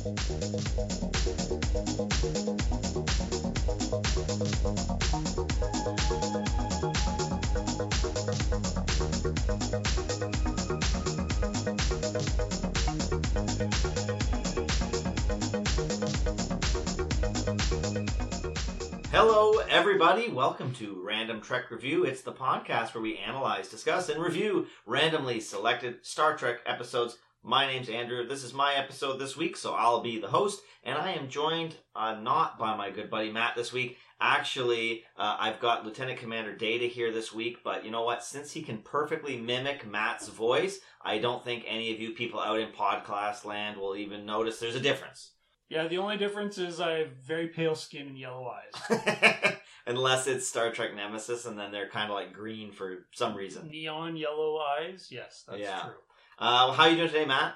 Hello, everybody. Welcome to Random Trek Review. It's the podcast where we analyze, discuss, and review randomly selected Star Trek episodes. My name's Andrew. This is my episode this week, so I'll be the host. And I am joined not by my good buddy Matt this week. Actually, I've got Lieutenant Commander Data here this week, but you know what? Since he can perfectly mimic Matt's voice, I don't think any of you people out in podcast land will even notice there's a difference. Yeah, the only difference is I have very pale skin and yellow eyes. Unless it's Star Trek Nemesis, and then they're kind of like green for some reason. Neon yellow eyes? Yes, that's true. How are you doing today, Matt?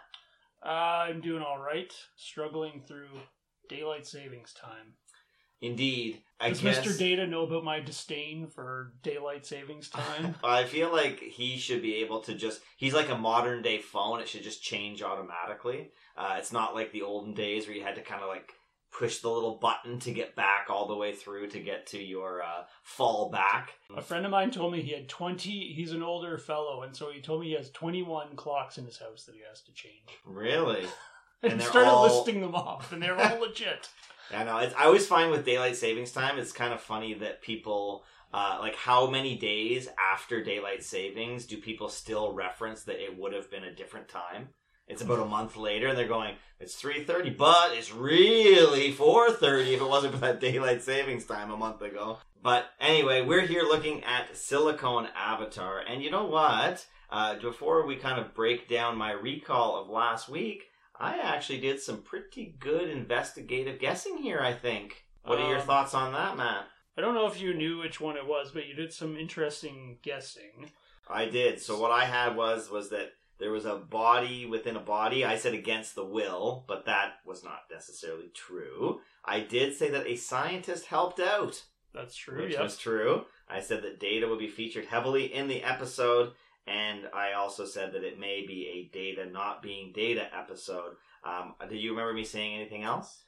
I'm doing all right. Struggling through daylight savings time. Indeed. Does Mr. Data know about my disdain for daylight savings time? I feel like he should be able to he's like a modern day phone. It should just change automatically. It's not like the olden days where you had to kind of like push the little button to get back all the way through to get to your fall back. A friend of mine told me he had he's an older fellow, and so he told me he has 21 clocks in his house that he has to change. Really? And he started listing them off, and they're all legit. I know. I always find with daylight savings time, it's kind of funny that people, like how many days after daylight savings do people still reference that it would have been a different time? It's about a month later, and they're going, it's 3:30, but it's really 4:30 if it wasn't for that daylight savings time a month ago. But anyway, we're here looking at Silicon Avatar, and you know what? Before we kind of break down my recall of last week, I actually did some pretty good investigative guessing here, I think. What are your thoughts on that, Matt? I don't know if you knew which one it was, but you did some interesting guessing. I did. So what I had was that there was a body within a body. I said against the will, but that was not necessarily true. I did say that a scientist helped out. That's true, Which was true. I said that Data would be featured heavily in the episode. And I also said that it may be a Data not being Data episode. Do you remember me saying anything else?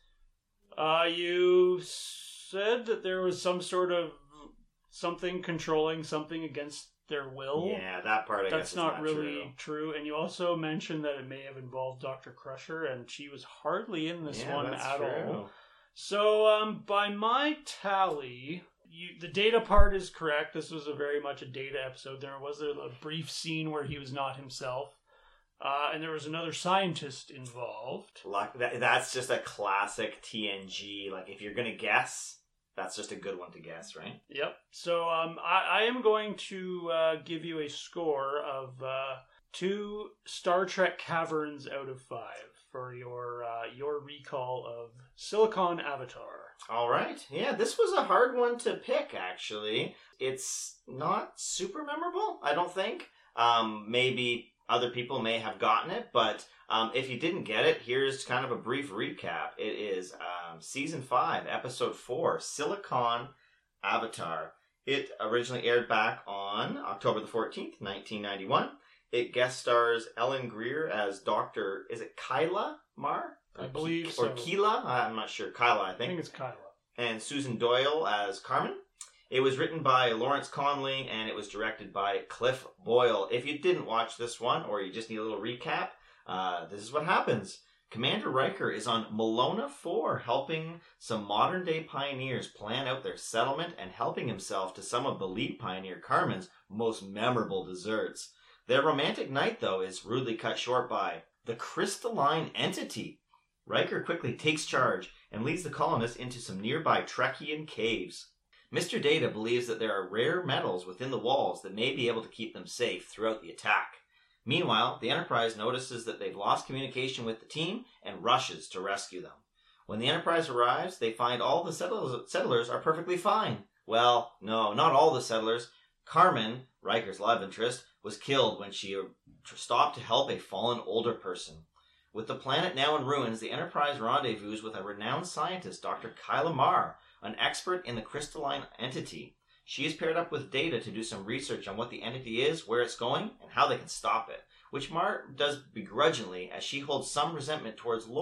You said that there was some sort of something controlling something against their will. Yeah, that part I guess is not really true. And you also mentioned that it may have involved Dr. Crusher, and she was hardly in this one at all. So, by my tally... the Data part is correct. This was very much a Data episode. There was a brief scene where he was not himself. And there was another scientist involved. That's just a classic TNG. Like, if you're going to guess, that's just a good one to guess, right? Yep. So I am going to give you a score of 2 Star Trek Caverns out of 5 for your recall of Silicon Avatar. All right. Yeah, this was a hard one to pick, actually. It's not super memorable, I don't think. Maybe other people may have gotten it, but if you didn't get it, here's kind of a brief recap. It is Season 5, Episode 4, Silicon Avatar. It originally aired back on October the 14th, 1991. It guest stars Ellen Greer as Dr. Is it Kyla Mar? I believe so. Or Keela? I'm not sure. Kyla, I think. I think it's Kyla. And Susan Doyle as Carmen. It was written by Lawrence Conley, and it was directed by Cliff Boyle. If you didn't watch this one, or you just need a little recap, this is what happens. Commander Riker is on Molona 4, helping some modern-day pioneers plan out their settlement and helping himself to some of the lead pioneer Carmen's most memorable desserts. Their romantic night, though, is rudely cut short by the crystalline entity. Riker quickly takes charge and leads the colonists into some nearby Trekian caves. Mr. Data believes that there are rare metals within the walls that may be able to keep them safe throughout the attack. Meanwhile, the Enterprise notices that they've lost communication with the team and rushes to rescue them. When the Enterprise arrives, they find all the settlers are perfectly fine. Well, no, not all the settlers. Carmen, Riker's love interest, was killed when she stopped to help a fallen older person. With the planet now in ruins, the Enterprise rendezvous with a renowned scientist, Dr. Kyla Mar, an expert in the crystalline entity. She is paired up with Data to do some research on what the entity is, where it's going, and how they can stop it, which Mar does begrudgingly as she holds some resentment towards Lore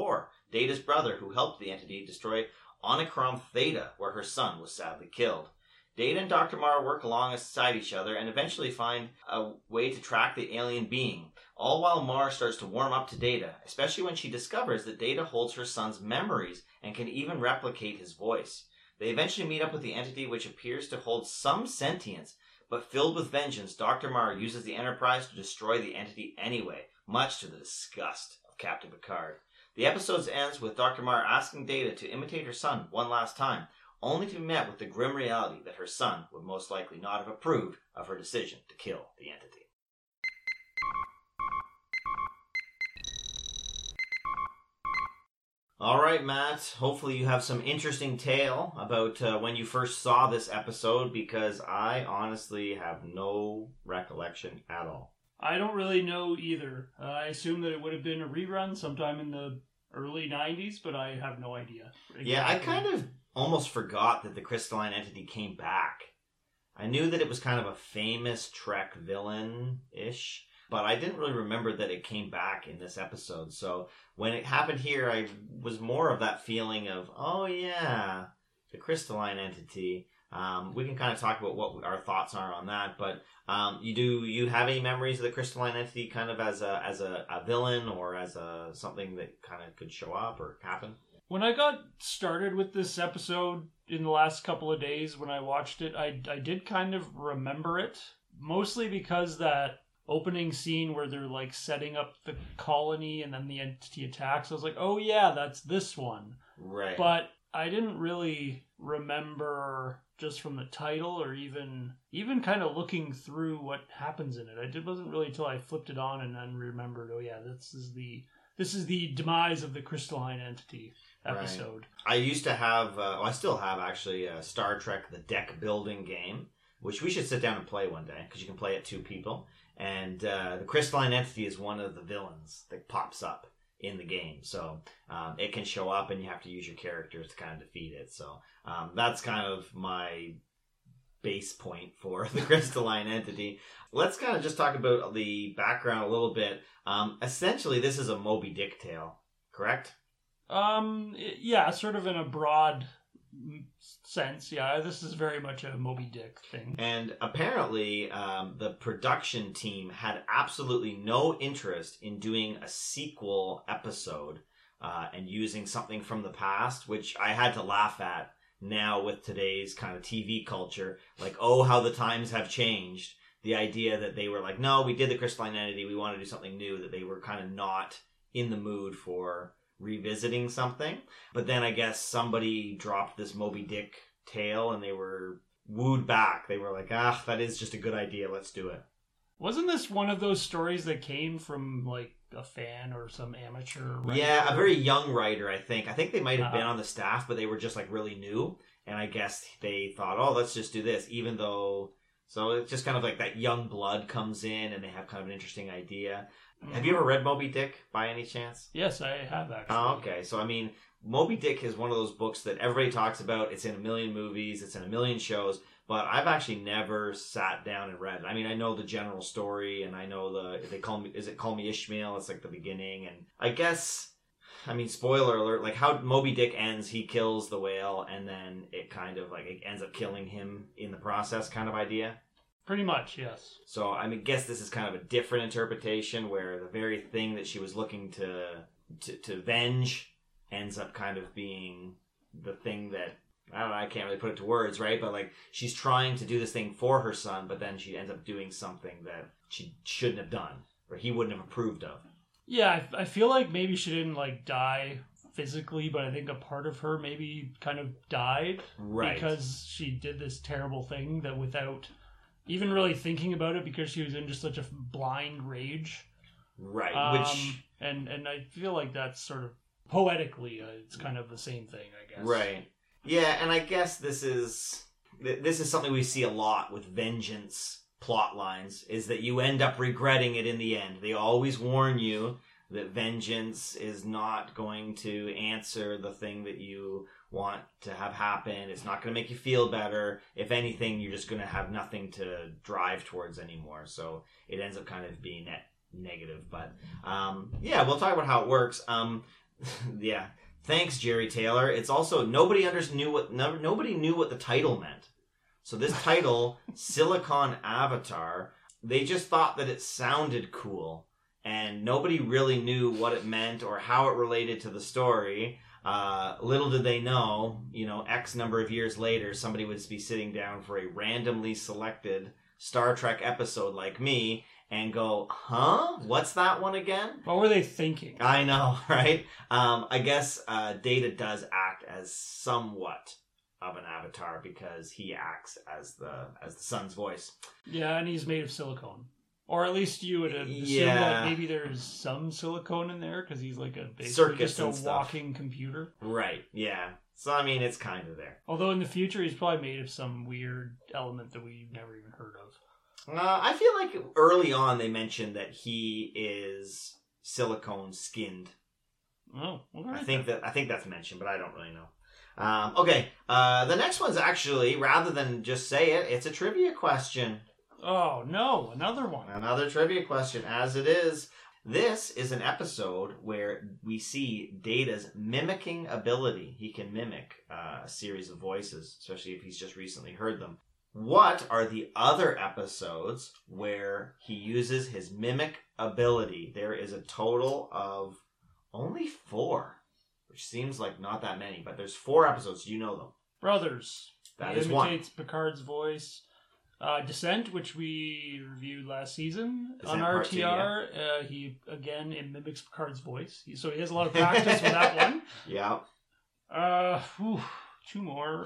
Data's brother, who helped the entity destroy Omicron Theta, where her son was sadly killed. Data and Dr. Mara work alongside each other and eventually find a way to track the alien being, all while Mara starts to warm up to Data, especially when she discovers that Data holds her son's memories and can even replicate his voice. They eventually meet up with the entity, which appears to hold some sentience, but filled with vengeance, Dr. Mara uses the Enterprise to destroy the entity anyway, much to the disgust of Captain Picard. The episode ends with Dr. Mara asking Data to imitate her son one last time, only to be met with the grim reality that her son would most likely not have approved of her decision to kill the entity. All right, Matt. Hopefully you have some interesting tale about when you first saw this episode, because I honestly have no recollection at all. I don't really know either. I assume that it would have been a rerun sometime in the early 90s, but I have no idea. Exactly. Yeah, I kind of almost forgot that the crystalline entity came back. I knew that it was kind of a famous Trek villain-ish, but I didn't really remember that it came back in this episode. So when it happened here, I was more of that feeling of, oh yeah, the crystalline entity. We can kind of talk about what our thoughts are on that, but you have any memories of the crystalline entity kind of as a villain or as something that kind of could show up or happen? When I got started with this episode in the last couple of days when I watched it, I did kind of remember it, mostly because that opening scene where they're like setting up the colony and then the entity attacks, I was like, oh yeah, that's this one. Right. But I didn't really remember just from the title or even kind of looking through what happens in it. It wasn't really until I flipped it on and then remembered, oh yeah, this is the demise of the crystalline entity episode. Right. I used to have, I still have actually, Star Trek The Deck Building game, which we should sit down and play one day, because you can play it 2 people. And the crystalline entity is one of the villains that pops up in the game. So it can show up and you have to use your characters to kind of defeat it. So that's kind of my base point for the crystalline entity. Let's kind of just talk about the background a little bit. Essentially, this is a Moby Dick tale, correct? Yeah, sort of in a broad sense. Yeah, this is very much a Moby Dick thing. And apparently, the production team had absolutely no interest in doing a sequel episode and using something from the past, which I had to laugh at now with today's kind of TV culture. Like, oh, how the times have changed. The idea that they were like, no, we did the crystalline entity, we want to do something new, that they were kind of not in the mood for revisiting something. But then I guess somebody dropped this Moby Dick tale and they were wooed back. They were like, that is just a good idea, let's do it. Wasn't this one of those stories that came from like a fan or some amateur writer? Yeah, a very young writer, I think. I think they might have been on the staff, but they were just like really new. And I guess they thought, oh, let's just do this, even though... So it's just kind of like that young blood comes in and they have kind of an interesting idea. Mm-hmm. Have you ever read Moby Dick by any chance? Yes, I have actually. Oh, okay. So, I mean, Moby Dick is one of those books that everybody talks about. It's in a million movies. It's in a million shows. But I've actually never sat down and read it. I mean, I know the general story and I know is it Call Me Ishmael? It's like the beginning. And I guess... I mean, spoiler alert, like how Moby Dick ends, he kills the whale and then it kind of like it ends up killing him in the process kind of idea. Pretty much, yes. So I mean, guess this is kind of a different interpretation where the very thing that she was looking to avenge ends up kind of being the thing that, I don't know, I can't really put it to words, right? But like she's trying to do this thing for her son, but then she ends up doing something that she shouldn't have done or he wouldn't have approved of. Yeah, I feel like maybe she didn't like die physically, but I think a part of her maybe kind of died. Right. Because she did this terrible thing that without even really thinking about it, because she was in just such a blind rage. Right. Which and I feel like that's sort of poetically it's kind of the same thing, I guess. Right. Yeah, and I guess this is something we see a lot with vengeance plot lines, is that you end up regretting it in the end. They always warn you that vengeance is not going to answer the thing that you want to have happen. It's not going to make you feel better. If anything, you're just going to have nothing to drive towards anymore. So it ends up kind of being negative. But yeah, we'll talk about how it works. Yeah. Thanks, Jerry Taylor. It's also nobody knew what the title meant. So this title, Silicon Avatar, they just thought that it sounded cool, and nobody really knew what it meant or how it related to the story. Little did they know, X number of years later, somebody would be sitting down for a randomly selected Star Trek episode like me and go, huh? What's that one again? What were they thinking? I know, right? I guess Data does act as somewhat of an avatar because he acts as the sun's voice. Yeah, and he's made of silicone. Or at least you would assume that maybe there's some silicone in there because he's like basically just a walking computer. Right, yeah. So, I mean, it's kind of there. Although in the future, he's probably made of some weird element that we've never even heard of. I feel like early on they mentioned that he is silicone skinned. Oh, okay. I think that's mentioned, but I don't really know. Okay, the next one's actually, rather than just say it, it's a trivia question. Oh no, another one. Another trivia question, as it is. This is an episode where we see Data's mimicking ability. He can mimic a series of voices, especially if he's just recently heard them. What are the other episodes where he uses his mimic ability? There is a total of only 4, which seems like not that many, but there's 4 episodes. Do you know them? Brothers. That he is one. Imitates Picard's voice. Descent, which we reviewed last season Descent on Part 2, RTR. He, again, mimics Picard's voice. So he has a lot of practice with that one. Yeah. 2 more.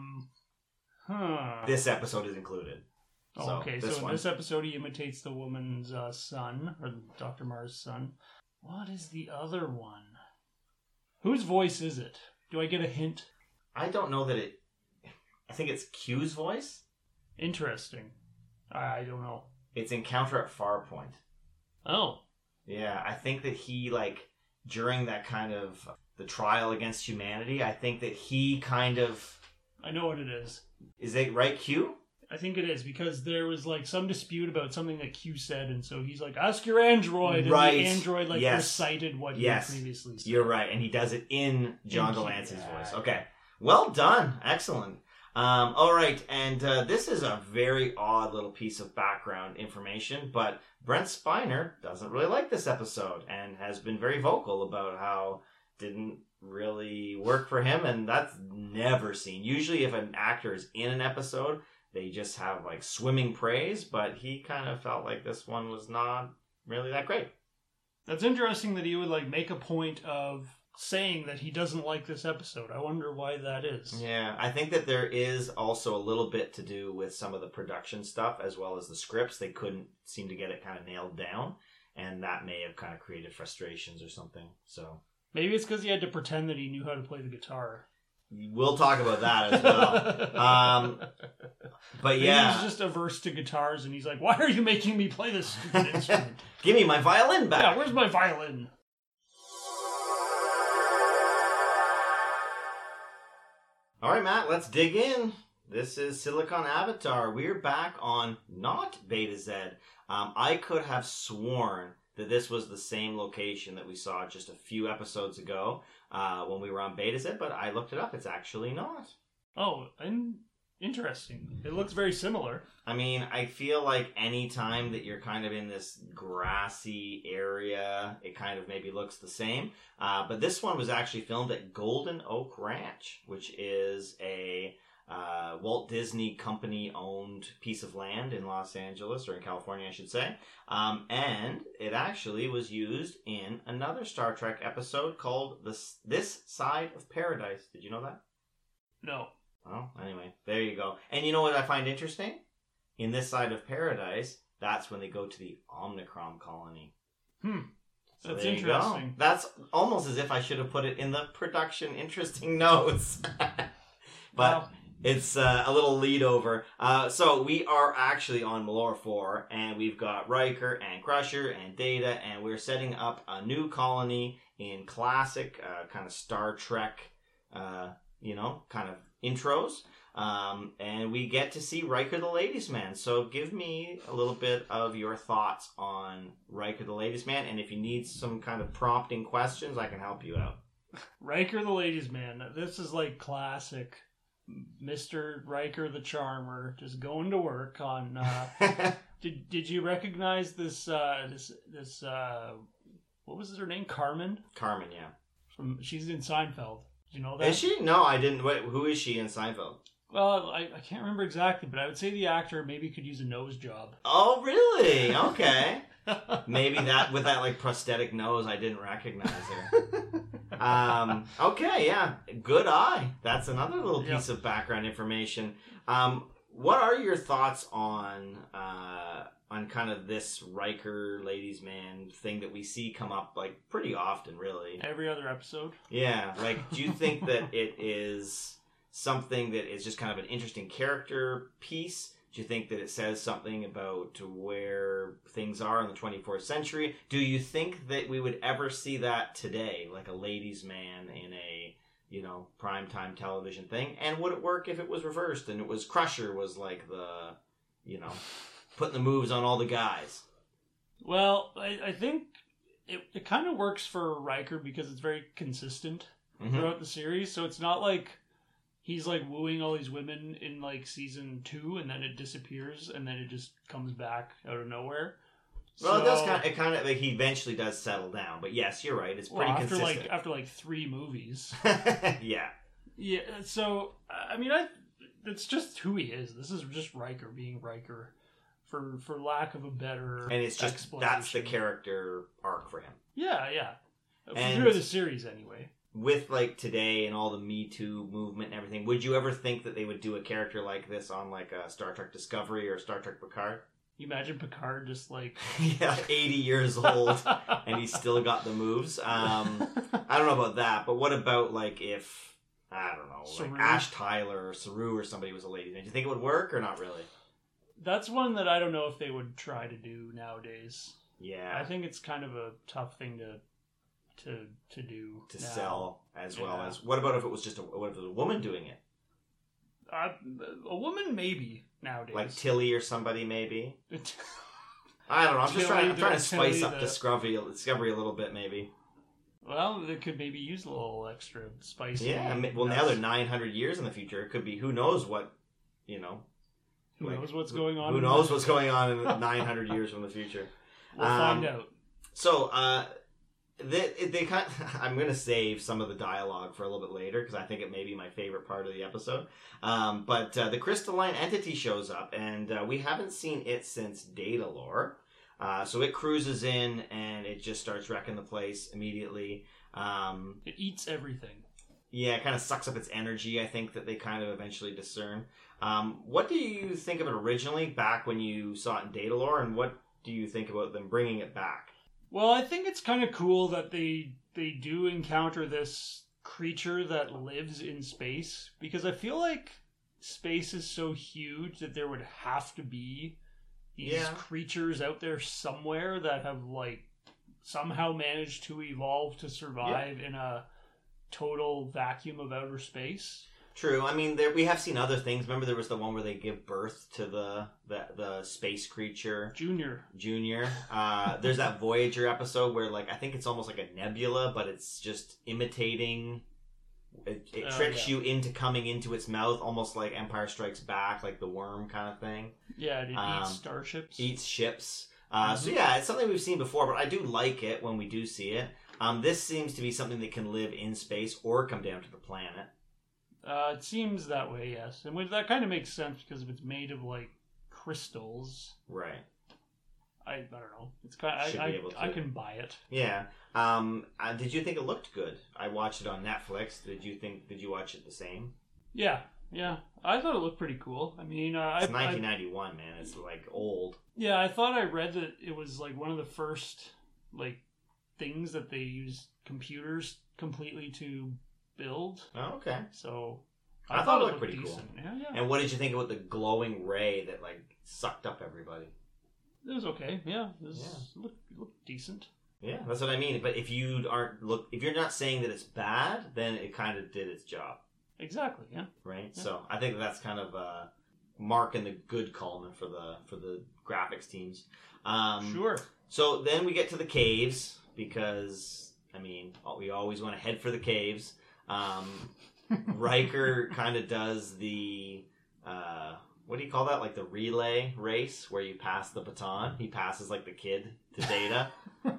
This episode is included. So in this episode, he imitates the woman's son, or Dr. Mars' son. What is the other one? Whose voice is it? Do I get a hint? I don't know that it... I think it's Q's voice? Interesting. I don't know. It's Encounter at Farpoint. Oh. Yeah, I think that he, during that kind of... the trial against humanity, I think that he kind of... I know what it is. Is it right, Q? I think it is, because there was some dispute about something that Q said, and so he's like, ask your android, and right. The android recited what he had previously said. You're right, and he does it in John Delancey's voice. Okay. Well done. Excellent. All right, and this is a very odd little piece of background information, but Brent Spiner doesn't really like this episode and has been very vocal about how it didn't really work for him, and that's never seen. Usually if an actor is in an episode, they just have swimming praise, but he kind of felt like this one was not really that great. That's interesting that he would make a point of saying that he doesn't like this episode. I wonder why that is. Yeah, I think that there is also a little bit to do with some of the production stuff as well as the scripts. They couldn't seem to get it kind of nailed down, and that may have kind of created frustrations or something. So maybe it's because he had to pretend that he knew how to play the guitar. We'll talk about that as well. But yeah. He's just averse to guitars, and he's like, why are you making me play this stupid instrument? Give me my violin back. Yeah, where's my violin? All right, Matt, let's dig in. This is Silicon Avatar. We're back on not Beta Z. I could have sworn that this was the same location that we saw just a few episodes ago when we were on Beta Z, but I looked it up. It's actually not. Oh, interesting. It looks very similar. I mean, I feel like any time that you're kind of in this grassy area, it kind of maybe looks the same. But this one was actually filmed at Golden Oak Ranch, which is a Walt Disney Company-owned piece of land in Los Angeles, or in California, I should say. And it actually was used in another Star Trek episode called This Side of Paradise. Did you know that? No. Well, anyway, there you go. And you know what I find interesting? In This Side of Paradise, that's when they go to the Omicron colony. So that's interesting. That's almost as if I should have put it in the production interesting notes. But it's a little lead over. So we are actually on Malor 4, and we've got Riker and Crusher and Data, and we're setting up a new colony in classic kind of Star Trek, kind of intros. And we get to see Riker the Ladies Man. So give me a little bit of your thoughts on Riker the Ladies Man, and if you need some kind of prompting questions, I can help you out. Riker the Ladies Man. This is like classic Mr. Riker the Charmer just going to work on... Did you recognize this what was her name? Carmen? Carmen, yeah. She's in Seinfeld. Did you know that? Is she? No, I didn't. Wait, who is she in Seinfeld? Well, I can't remember exactly, but I would say the actor maybe could use a nose job. Oh, really? Okay. Maybe that with that like prosthetic nose, I didn't recognize her. Okay, yeah, good eye. That's another little piece of background information. What are your thoughts on kind of this Riker Ladies Man thing that we see come up like pretty often, really? Every other episode. Yeah, like, do you think that it is something that is just kind of an interesting character piece? Do you think that it says something about where things are in the 24th century? Do you think that we would ever see that today, like a ladies' man in a, primetime television thing? And would it work if it was reversed and it was Crusher was like the, putting the moves on all the guys? Well, I think it kind of works for Riker because it's very consistent throughout the series. So it's not like he's like wooing all these women in like season 2 and then it disappears and then it just comes back out of nowhere. Well, it does kind of like he eventually does settle down, but yes, you're right. It's pretty consistent. After 3 movies. Yeah. Yeah. So I mean, it's just who he is. This is just Riker being Riker, for lack of a better. And it's just that's the character arc for him. Yeah, yeah. Through the series, anyway. With like today and all the Me Too movement and everything, would you ever think that they would do a character like this on like a Star Trek Discovery or Star Trek Picard? You imagine Picard just like 80 years old and he's still got the moves. I don't know about that, but what about like if Saru? Like Ash Tyler or Saru or somebody was a lady? Do you think it would work or not really? That's one that I don't know if they would try to do nowadays. Yeah, I think it's kind of a tough thing to do to sell as well as. What about if it was just a woman doing it? A woman maybe nowadays, like Tilly or somebody maybe. I don't know. I'm just trying to spice up Discovery a little bit, maybe. Well, they could maybe use a little extra spice. Yeah. Well, now they're 900 years in the future. It could be who knows what, Who knows what's going on? Who knows what's going on in 900 years from the future? We'll find out. So, they kind of, I'm going to save some of the dialogue for a little bit later because I think it may be my favorite part of the episode. But the crystalline entity shows up, and we haven't seen it since Datalore. So it cruises in, and it just starts wrecking the place immediately. It eats everything. Yeah, it kind of sucks up its energy, I think, that they kind of eventually discern. What do you think of it originally, back when you saw it in Datalore, and what do you think about them bringing it back? Well, I think it's kind of cool that they do encounter this creature that lives in space, because I feel like space is so huge that there would have to be these creatures out there somewhere that have like somehow managed to evolve to survive in a total vacuum of outer space. True. I mean, we have seen other things. Remember, there was the one where they give birth to the space creature. Junior. There's that Voyager episode where, like, I think it's almost like a nebula, but it's just imitating. It tricks you into coming into its mouth, almost like Empire Strikes Back, like the worm kind of thing. Yeah, it eats starships. Eats ships. So yeah, it's something we've seen before, but I do like it when we do see it. This seems to be something that can live in space or come down to the planet. It seems that way, yes. And that kind of makes sense because if it's made of, like, crystals... Right. I don't know. It's kind of, I can buy it. Yeah. Did you think it looked good? I watched it on Netflix. Did you watch it the same? Yeah. I thought it looked pretty cool. I mean... it's 1991, man. It's, like, old. Yeah, I thought I read that it was, like, one of the first, like, things that they used computers completely to build. Oh, okay. So I thought it looked pretty decent. Cool. Yeah. And what did you think about the glowing ray that like sucked up everybody? It was okay. Yeah, it looked decent. Yeah, that's what I mean. But if you're not saying that it's bad, then it kind of did its job. Exactly, yeah. Right? Yeah. So I think that's kind of Mark in the good column for the graphics teams. Sure. So then we get to the caves, because, I mean, we always want to head for the caves. Riker kind of does the, what do you call that? Like the relay race where you pass the baton. He passes like the kid to Data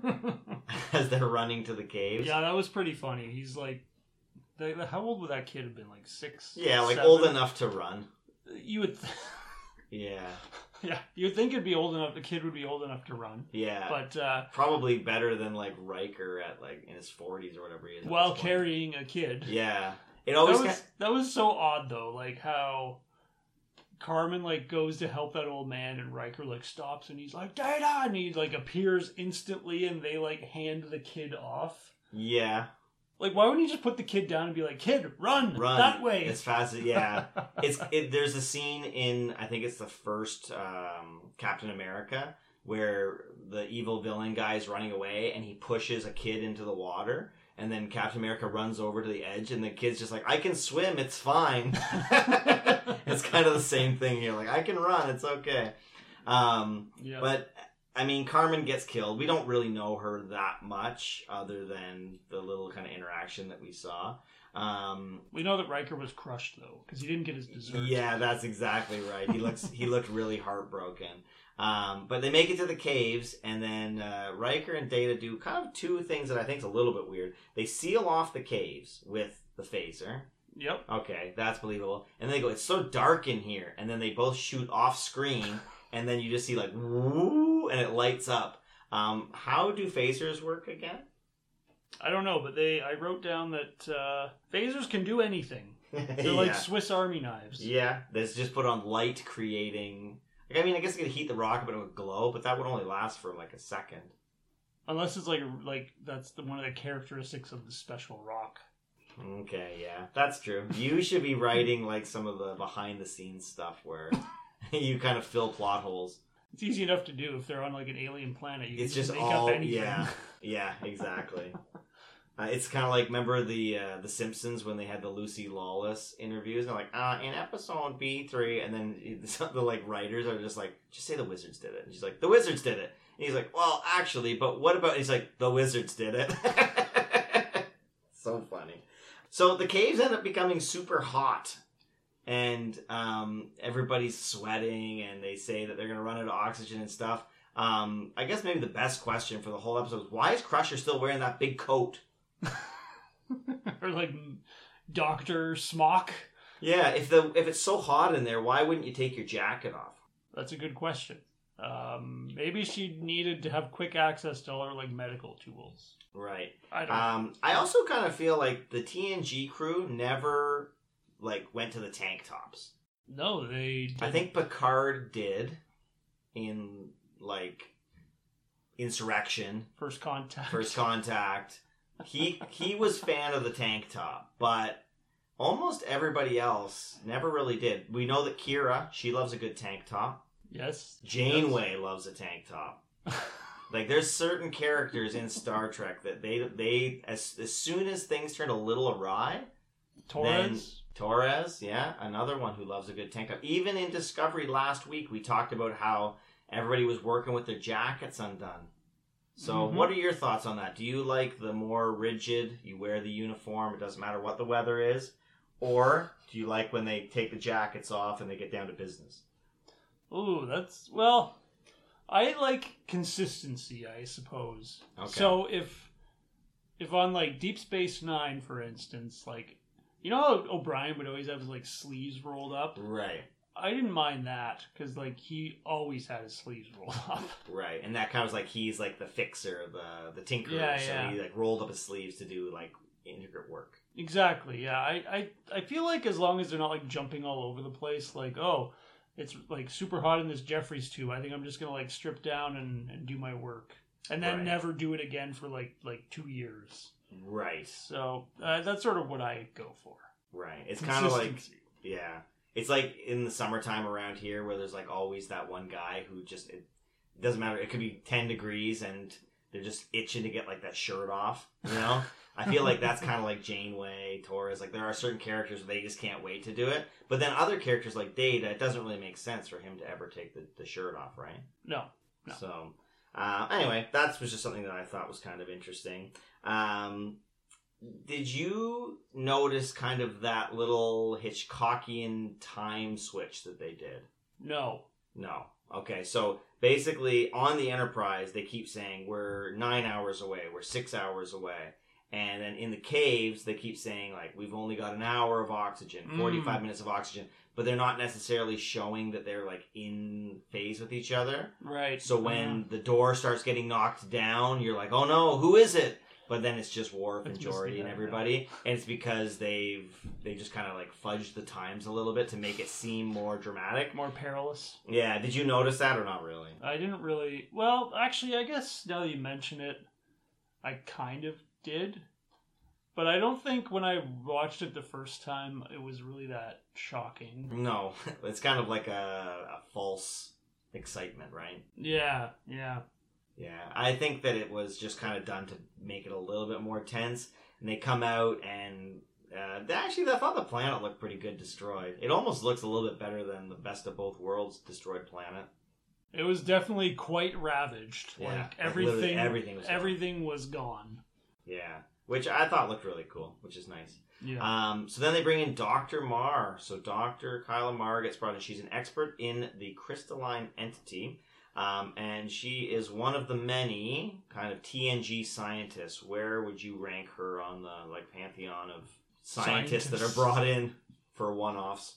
as they're running to the caves. Yeah, that was pretty funny. He's like, how old would that kid have been? Like 6? Yeah, like 7? old enough to run. You would... Yeah. Yeah, you'd think it'd be old enough. The kid would be old enough to run. Yeah. But probably better than like Riker at like in his 40s or whatever he is. While carrying a kid. Yeah. It always that was so odd though, like how Carmen like goes to help that old man and Riker like stops and he's like, Data, and he like appears instantly and they like hand the kid off. Yeah. Like, why wouldn't you just put the kid down and be like, kid, run that way as fast as there's a scene in, I think it's the first Captain America, where the evil villain guy is running away and he pushes a kid into the water, and then Captain America runs over to the edge and the kid's just like, I can swim, it's fine. It's kind of the same thing here, like, I can run, it's okay. But I mean, Carmen gets killed. We don't really know her that much, other than the little kind of interaction that we saw. We know that Riker was crushed though, because he didn't get his dessert. Yeah, that's exactly right. He looked really heartbroken. But they make it to the caves, and then Riker and Data do kind of two things that I think is a little bit weird. They seal off the caves with the phaser. Yep. Okay, that's believable. And they go, it's so dark in here, and then they both shoot off screen. And then you just see like, woo, and it lights up. How do phasers work again? I don't know, but I wrote down that phasers can do anything. They're like Swiss Army knives. Yeah, that's just put on light, creating... I mean, I guess it could heat the rocket, but it would glow, but that would only last for like a second. Unless it's like that's one of the characteristics of the special rock. Okay, yeah, that's true. You should be writing like some of the behind-the-scenes stuff where... you kind of fill plot holes. It's easy enough to do if they're on like an alien planet. You can just make up anything. Yeah, exactly. It's kind of like, remember the Simpsons when they had the Lucy Lawless interviews? They're like, in episode B3, and then the like writers are just like, just say the Wizards did it. And she's like, the Wizards did it. And he's like, well, actually, but what about? And he's like, the Wizards did it. So funny. So the caves end up becoming super hot. And everybody's sweating, and they say that they're going to run out of oxygen and stuff. I guess maybe the best question for the whole episode is, why is Crusher still wearing that big coat? Or like Dr. Smock? Yeah, if it's so hot in there, why wouldn't you take your jacket off? That's a good question. Maybe she needed to have quick access to all her like medical tools. Right. I don't know. I also kind of feel like the TNG crew never... went to the tank tops. No, they didn't. I think Picard did in, Insurrection. First Contact. He was fan of the tank top, but almost everybody else never really did. We know that Kira, she loves a good tank top. Yes. Janeway loves a tank top. There's certain characters in Star Trek that they as soon as things turn a little awry... Torres, yeah, another one who loves a good tank top. Even in Discovery last week, we talked about how everybody was working with their jackets undone. So what are your thoughts on that? Do you like the more rigid, you wear the uniform, it doesn't matter what the weather is? Or do you like when they take the jackets off and they get down to business? Ooh, I like consistency, I suppose. Okay. So if on Deep Space Nine, for instance, you know how O'Brien would always have his sleeves rolled up? Right. I didn't mind that because he always had his sleeves rolled up. Right, and that kind of he's the fixer, the tinkerer. Yeah, so he rolled up his sleeves to do intricate work. Exactly. Yeah, I feel like as long as they're not jumping all over the place, it's super hot in this Jeffries tube. I think I'm just gonna strip down and do my work, and then never do it again for 2 years. Right. So that's sort of what I go for. Right. It's kind of yeah. It's in the summertime around here where there's always that one guy who just, it doesn't matter. It could be 10 degrees and they're just itching to get like that shirt off, you know? I feel like that's kind of like Janeway, Torres. Like there are certain characters where they just can't wait to do it. But then other characters like Data, it doesn't really make sense for him to ever take the shirt off, right? No. So, anyway, that was just something that I thought was kind of interesting. Did you notice kind of that little Hitchcockian time switch that they did? No. Okay, so basically on the Enterprise, they keep saying we're 9 hours away, we're 6 hours away. And then in the caves, they keep saying, like, we've only got an hour of oxygen, 45 minutes of oxygen. But they're not necessarily showing that they're, like, in phase with each other. Right. So when the door starts getting knocked down, you're like, oh no, who is it? But then it's just Worf and Geordi and everybody. And it's because they just kind of, like, fudged the times a little bit to make it seem more dramatic. More perilous. Yeah, did you notice that or not really? I didn't really... Well, actually, I guess now that you mention it, I kind of did, but I don't think when I watched it the first time it was really that shocking. No, it's kind of like a false excitement, right? Yeah. I think that it was just kind of done to make it a little bit more tense, and they come out and actually I thought the planet looked pretty good destroyed. It almost looks a little bit better than the Best of Both Worlds destroyed planet. It was definitely quite ravaged. Yeah, like everything was was gone. Yeah, which I thought looked really cool, which is nice. Yeah. So then they bring in Dr. Marr. So Dr. Kyla Marr gets brought in. She's an expert in the crystalline entity, and she is one of the many kind of TNG scientists. Where would you rank her on the pantheon of scientists that are brought in for one-offs?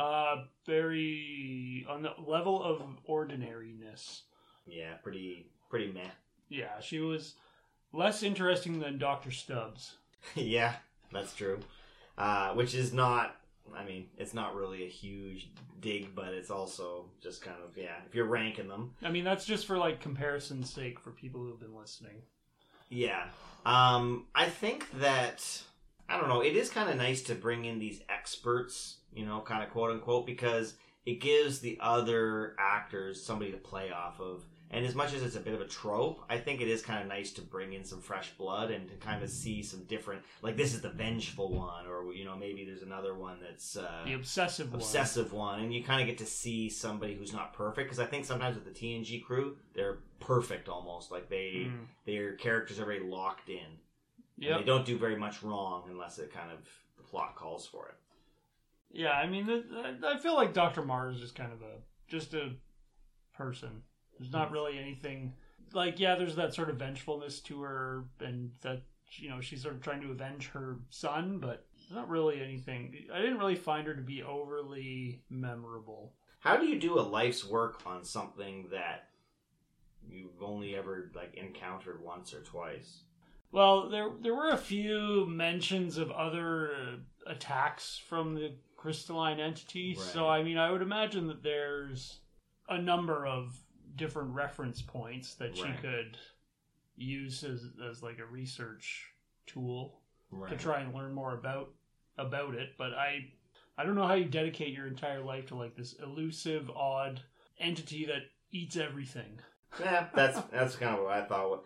Very on the level of ordinariness. Yeah, pretty meh. Yeah, she was less interesting than Dr. Stubbs. Yeah, that's true. Which is not, I mean, it's not really a huge dig, but it's also just kind of, if you're ranking them. I mean, that's just for, comparison's sake for people who have been listening. Yeah. I think that, I don't know, it is kind of nice to bring in these experts, kind of quote unquote, because it gives the other actors somebody to play off of. And as much as it's a bit of a trope, I think it is kind of nice to bring in some fresh blood and to kind of see some different... Like, this is the vengeful one, or, maybe there's another one that's... the obsessive one. And you kind of get to see somebody who's not perfect. Because I think sometimes with the TNG crew, they're perfect almost. Like, their characters are very locked in. Yeah. They don't do very much wrong unless it kind of... the plot calls for it. Yeah, I mean, I feel like Dr. Marr is just kind of just a person. There's not really anything there's that sort of vengefulness to her, and that she's sort of trying to avenge her son, but there's not really anything. I didn't really find her to be overly memorable. How do you do a life's work on something that you've only ever encountered once or twice? Well, there were a few mentions of other attacks from the crystalline entity, right. So I mean, I would imagine that there's a number of different reference points that she could use as a research tool to try and learn more about it. But I don't know how you dedicate your entire life to this elusive, odd entity that eats everything. Yeah, that's kind of what I thought.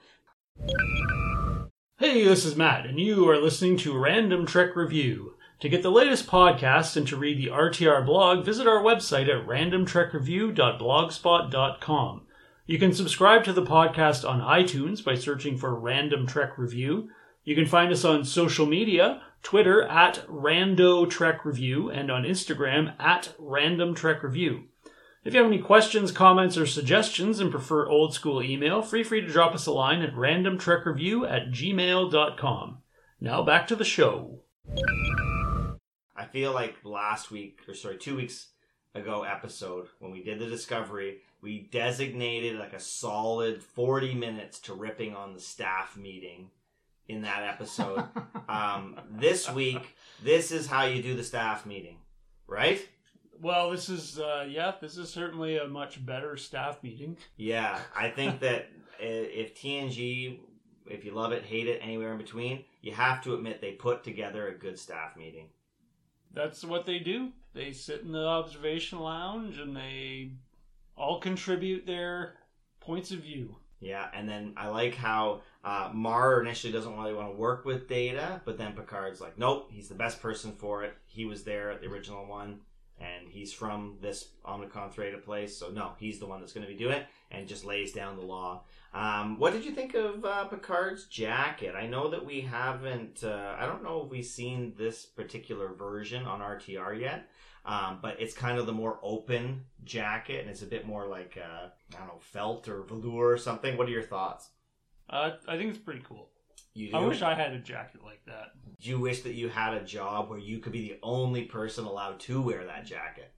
Hey, this is Matt, and you are listening to Random Trek Review. To get the latest podcasts and to read the RTR blog, visit our website at randomtrekreview.blogspot.com. You can subscribe to the podcast on iTunes by searching for Random Trek Review. You can find us on social media, Twitter at Rando Trek Review, and on Instagram at Random Trek Review. If you have any questions, comments, or suggestions and prefer old school email, feel free to drop us a line at randomtrekreview@gmail.com. Now back to the show. I feel like 2 weeks ago episode, when we did the Discovery, we designated a solid 40 minutes to ripping on the staff meeting in that episode. This week, this is how you do the staff meeting, right? Well, this is certainly a much better staff meeting. Yeah, I think that if TNG, if you love it, hate it, anywhere in between, you have to admit they put together a good staff meeting. That's what they do. They sit in the observation lounge and they all contribute their points of view. Yeah, and then I like how Mar initially doesn't really want to work with Data, but then Picard's like, nope, he's the best person for it. He was there at the original one, and he's from this Omnicron Theta place, so no, he's the one that's going to be doing it, and just lays down the law. What did you think of Picard's jacket? I know that we haven't, I don't know if we've seen this particular version on RTR yet, but it's kind of the more open jacket, and it's a bit more like, I don't know, felt or velour or something. What are your thoughts? I think it's pretty cool. You do? I wish I had a jacket like that. Do you wish that you had a job where you could be the only person allowed to wear that jacket?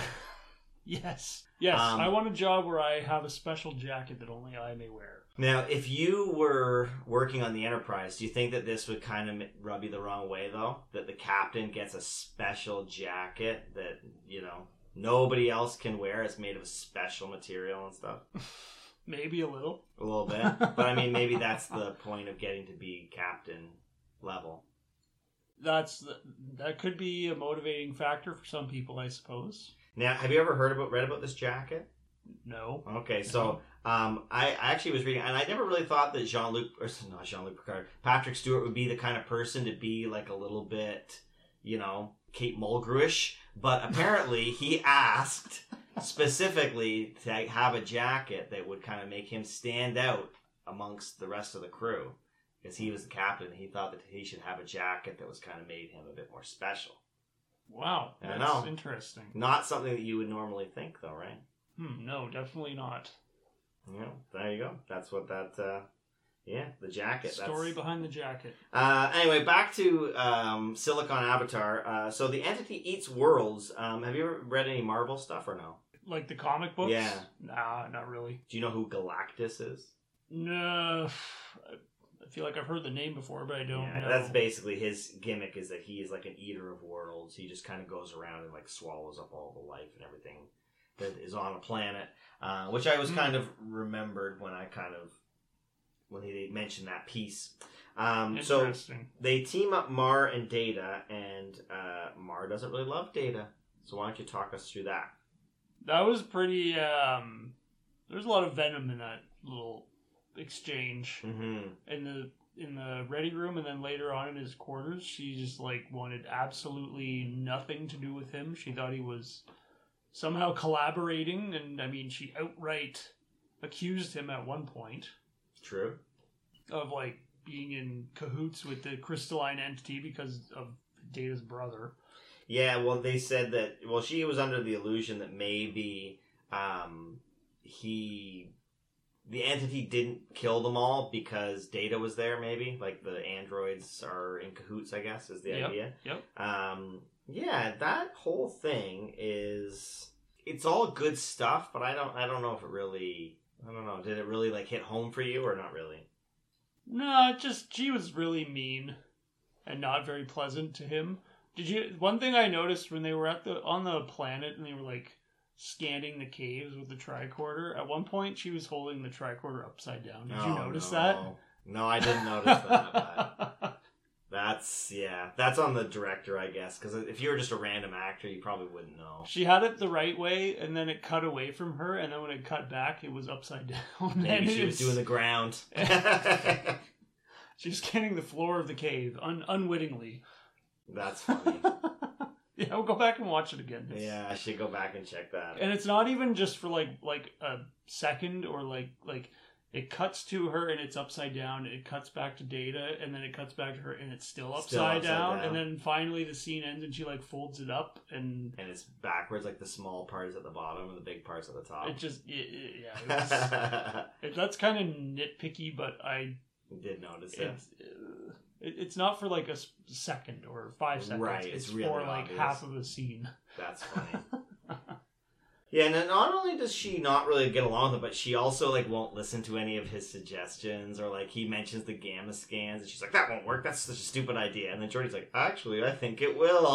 Yes. Yes, I want a job where I have a special jacket that only I may wear. Now, if you were working on the Enterprise, do you think that this would kind of rub you the wrong way, though? That the captain gets a special jacket that, you know, nobody else can wear? It's made of special material and stuff? Maybe a little. A little bit. But, I mean, maybe that's the point of getting to be captain level. That could be a motivating factor for some people, I suppose. Now, have you ever read about this jacket? No. Okay, so I actually was reading, and I never really thought that Picard, Patrick Stewart would be the kind of person to be like a little bit, you know, Kate Mulgrew-ish, but apparently he asked specifically to have a jacket that would kind of make him stand out amongst the rest of the crew, because he was the captain, and he thought that he should have a jacket that was kind of made him a bit more special. Wow, that's interesting. Not something that you would normally think, though, right? No, definitely not. Yeah, there you go. That's what that, the jacket. Story behind the jacket. Anyway, back to Silicon Avatar. So the entity eats worlds. Have you ever read any Marvel stuff or no? Like the comic books? Yeah. Nah, not really. Do you know who Galactus is? No. I feel like I've heard the name before, but I don't know. That's basically his gimmick, is that he is like an eater of worlds. He just kind of goes around and like swallows up all the life and everything that is on a planet, which I was kind of remembered when they mentioned that piece. So they team up Mar and Data, and Mar doesn't really love Data. So why don't you talk us through that? That was pretty. There's a lot of venom in that little exchange in the ready room, and then later on in his quarters, she just like wanted absolutely nothing to do with him. She thought he was somehow collaborating, and I mean, she outright accused him at one point. True. Of like being in cahoots with the crystalline entity because of Data's brother. Yeah, well, they said that. Well, she was under the illusion that maybe the entity didn't kill them all because Data was there, maybe. Like, the androids are in cahoots, I guess, is the idea. Yep. Yeah, that whole thing is... It's all good stuff, but I don't know if it really... I don't know, did it really, like, hit home for you or not really? No, she was really mean and not very pleasant to him. One thing I noticed when they were on the planet and they were, like, scanning the caves with the tricorder. At one point, she was holding the tricorder upside down. Did you notice that? No, I didn't notice that. That's on the director, I guess. Because if you were just a random actor, you probably wouldn't know. She had it the right way, and then it cut away from her, and then when it cut back, it was upside down. Maybe she was doing the ground. She was scanning the floor of the cave, unwittingly. That's funny. Yeah, we'll go back and watch it again. Yeah, I should go back and check that. And it's not even just for like a second, or like it cuts to her and it's upside down. It cuts back to Data, and then it cuts back to her and it's still upside down. And then finally the scene ends and she like folds it up and it's backwards. Like the small part is at the bottom and the big part's at the top. It just that's kind of nitpicky, but I did notice it. It's not for like a second or 5 seconds. Right, it's really for like obvious. half of a scene. That's funny. Yeah, and not only does she not really get along with him, but she also like won't listen to any of his suggestions, or like he mentions the gamma scans and she's like, that won't work, that's such a stupid idea. And then Geordi's like, actually, I think it will.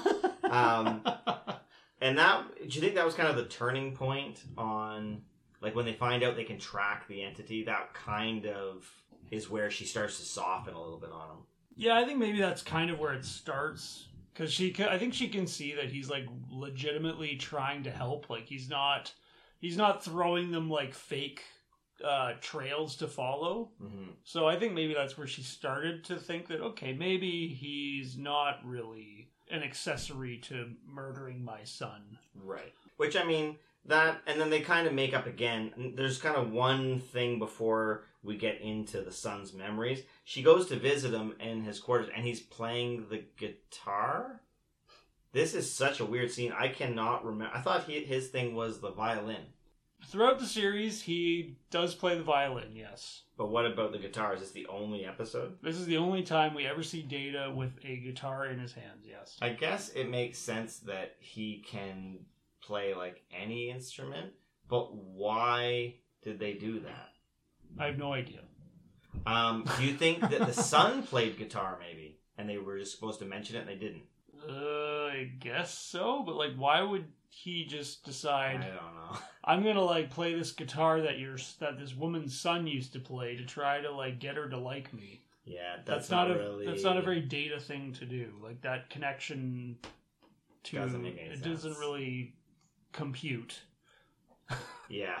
And that, do you think that was kind of the turning point on like when they find out they can track the entity? That kind of is where she starts to soften a little bit on him. Yeah, I think maybe that's kind of where it starts. Because I think she can see that he's like legitimately trying to help. Like he's not throwing them like fake trails to follow. Mm-hmm. So I think maybe that's where she started to think that, okay, maybe he's not really an accessory to murdering my son. Right. Which, I mean, that, and then they kind of make up again. There's kind of one thing before we get into the son's memories. She goes to visit him in his quarters, and he's playing the guitar? This is such a weird scene. I cannot remember. I thought his thing was the violin. Throughout the series, he does play the violin, yes. But what about the guitar? Is this the only episode? This is the only time we ever see Data with a guitar in his hands, yes. I guess it makes sense that he can play like any instrument, but why did they do that? I have no idea. Do you think that the son played guitar maybe, and they were just supposed to mention it and they didn't? I guess so, but like, why would he just decide? I don't know. I'm gonna like play this guitar that this woman's son used to play to try to like get her to like me. Yeah, that's not a very Data thing to do. Like that connection to doesn't make any sense. Doesn't really compute. Yeah,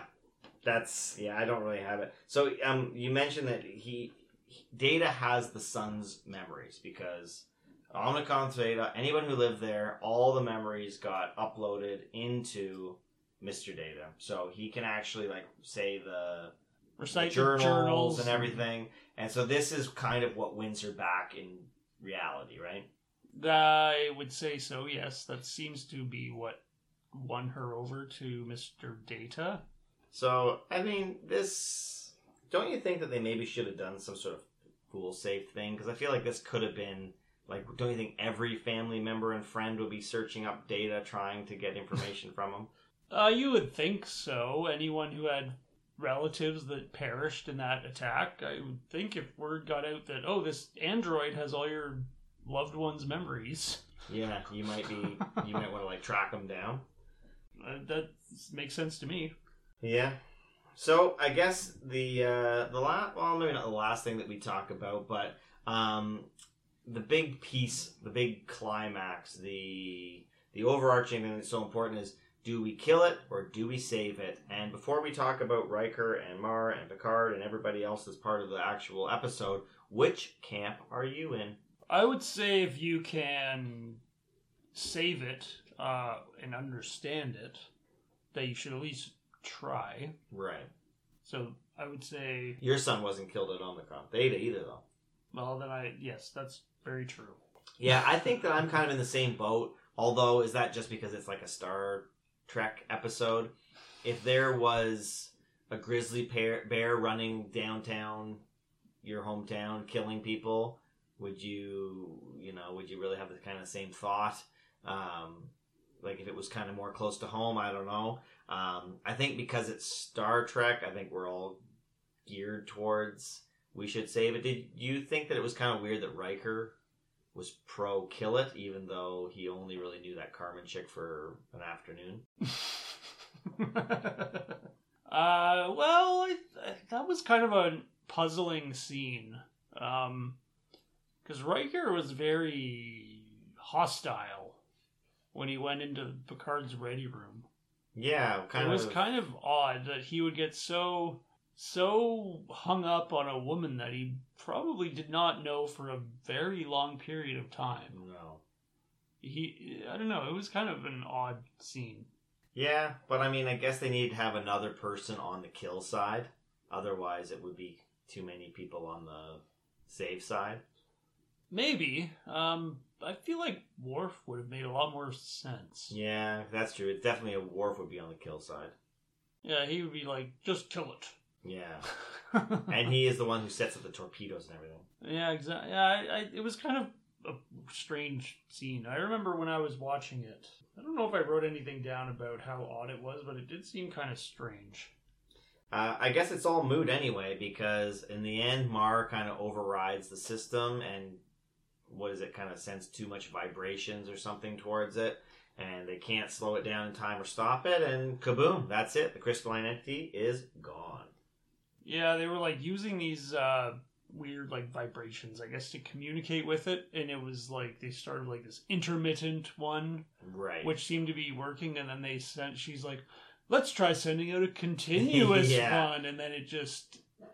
I don't really have it. So you mentioned that Data has the son's memories because Omnicom Theta, anyone who lived there, all the memories got uploaded into Mr. Data. So he can actually like say recite the journals and and everything. And so this is kind of what wins her back in reality, right? I would say so, yes. That seems to be what won her over to Mr. Data. So, I mean, don't you think that they maybe should have done some sort of fool-safe thing? Because I feel like this could have been, like, don't you think every family member and friend would be searching up Data, trying to get information from him? You would think so. Anyone who had relatives that perished in that attack, I would think if word got out that, oh, this android has all your loved ones' memories. Yeah, you might want to, like, track them down. That makes sense to me. Yeah. So I guess maybe not the last thing that we talk about, but the big piece, the big climax, the overarching thing that's so important is, do we kill it or do we save it? And before we talk about Riker and Mar and Picard and everybody else as part of the actual episode, which camp are you in? I would say if you can save it and understand it, that you should at least try. Right. So I would say your son wasn't killed at Omnicom Theta either, though. Well, then yes, that's very true. Yeah, I think that I'm kind of in the same boat. Although, is that just because it's like a Star Trek episode? If there was a grizzly bear running downtown your hometown, killing people, would you really have the kind of same thought? Like if it was kind of more close to home, I don't know. I think because it's Star Trek, I think we're all geared towards we should save it. Did you think that it was kind of weird that Riker was pro kill it, even though he only really knew that Carmen chick for an afternoon? That was kind of a puzzling scene. Because Riker was very hostile when he went into Picard's ready room. Yeah, it was kind of odd that he would get so hung up on a woman that he probably did not know for a very long period of time. No. I don't know, it was kind of an odd scene. Yeah, but I mean, I guess they need to have another person on the kill side. Otherwise, it would be too many people on the save side. Maybe. I feel like Worf would have made a lot more sense. Yeah, that's true. It's definitely a Worf would be on the kill side. Yeah, he would be like, just kill it. Yeah. And he is the one who sets up the torpedoes and everything. Yeah, exactly. Yeah, it was kind of a strange scene. I remember when I was watching it. I don't know if I wrote anything down about how odd it was, but it did seem kind of strange. I guess it's all moot anyway, because in the end, Mar kind of overrides the system and kind of sends too much vibrations or something towards it, and they can't slow it down in time or stop it, and kaboom, that's it. The crystalline entity is gone. Yeah, they were like using these weird like vibrations, I guess, to communicate with it, and it was like they started like this intermittent one, right, which seemed to be working, and then she's like, let's try sending out a continuous one, and then it just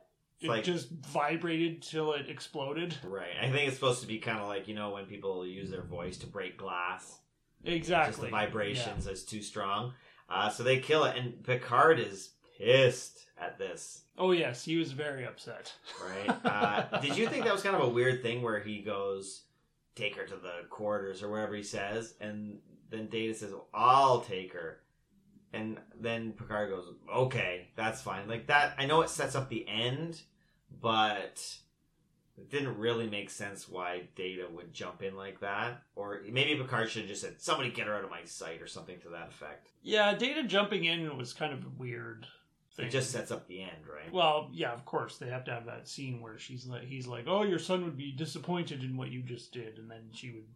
vibrated till it exploded. Right. I think it's supposed to be kind of like, when people use their voice to break glass. Exactly. Just the vibrations is too strong. So they kill it, and Picard is pissed at this. Oh, yes. He was very upset. Right. Did you think that was kind of a weird thing where he goes, take her to the quarters or wherever he says, and then Data says, I'll take her. And then Picard goes, okay, that's fine. Like that, I know it sets up the end, but it didn't really make sense why Data would jump in like that. Or maybe Picard should have just said, somebody get her out of my sight or something to that effect. Yeah, Data jumping in was kind of a weird thing. It just sets up the end, right? Well, yeah, of course. They have to have that scene where he's like, oh, your son would be disappointed in what you just did. And then she would,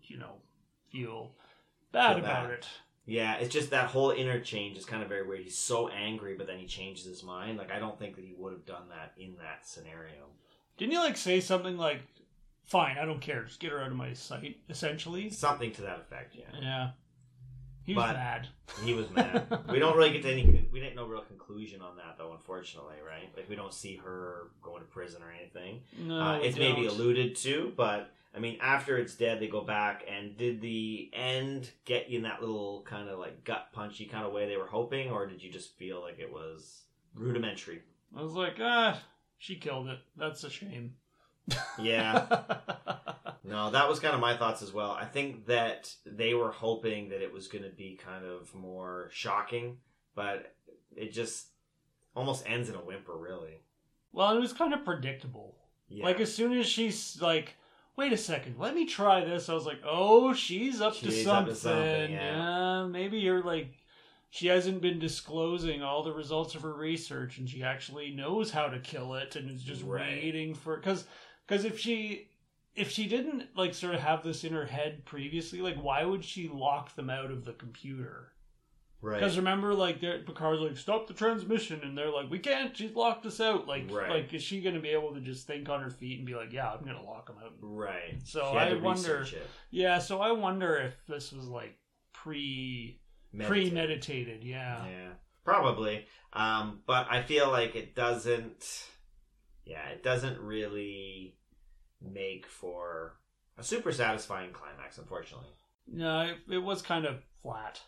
feel bad about it. Yeah, it's just that whole interchange is kind of very weird. He's so angry, but then he changes his mind. Like, I don't think that he would have done that in that scenario. Didn't you, say something like, fine, I don't care, just get her out of my sight, essentially? Something to that effect, yeah. Yeah. He was mad. He was mad. We don't really get to we didn't know real conclusion on that, though, unfortunately, right? Like, we don't see her going to prison or anything. No, it's maybe alluded to, but... I mean, after it's dead, they go back, and did the end get you in that little kind of gut punchy kind of way they were hoping, or did you just feel like it was rudimentary? I was like, she killed it. That's a shame. Yeah. No, that was kind of my thoughts as well. I think that they were hoping that it was going to be kind of more shocking, but it just almost ends in a whimper, really. Well, it was kind of predictable. Yeah. Like, as soon as she's like, wait a second, let me try this. I was like, oh, she's up to something. Yeah, maybe you're she hasn't been disclosing all the results of her research, and she actually knows how to kill it, and is just waiting for... Because if she didn't, sort of have this in her head previously, why would she lock them out of the computer? Right. Because remember, Picard's like, stop the transmission, and they're like, we can't, she's locked us out. Is she going to be able to just think on her feet and be like, yeah, I'm going to lock them out? Right. So I wonder... Yeah, so I wonder if this was, premeditated, yeah. Yeah, probably. But I feel like it doesn't really make for a super satisfying climax, unfortunately. No, it was kind of flat.